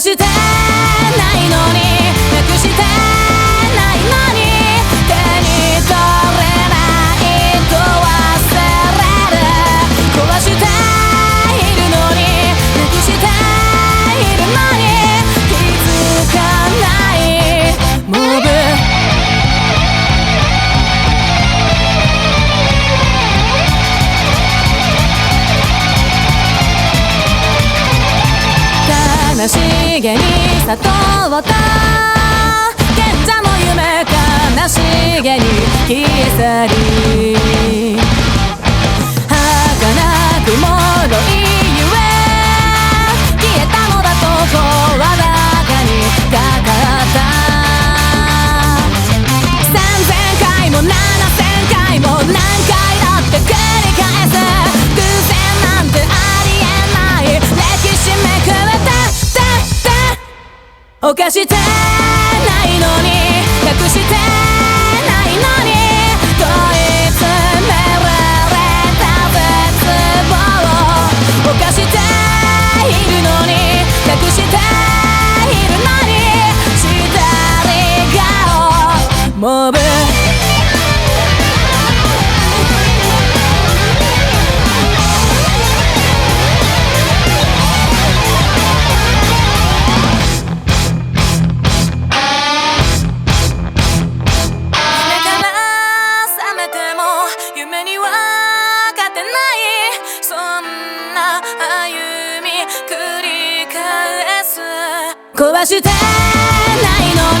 してないのになくしてないのに手に取れないと忘れる壊しているのになくしているのに気づかないモブ悲しげに悟った賢者の夢悲しげに消え去り儚くもろいゆえ消えたのだと声高にかかった3000回も7000回も何回だって繰り返す偶然なんてありえない歴史めくれて犯してないのに隠してないのに問い詰められた絶望犯しているのに隠しているのにしたり顔モブ壊してないの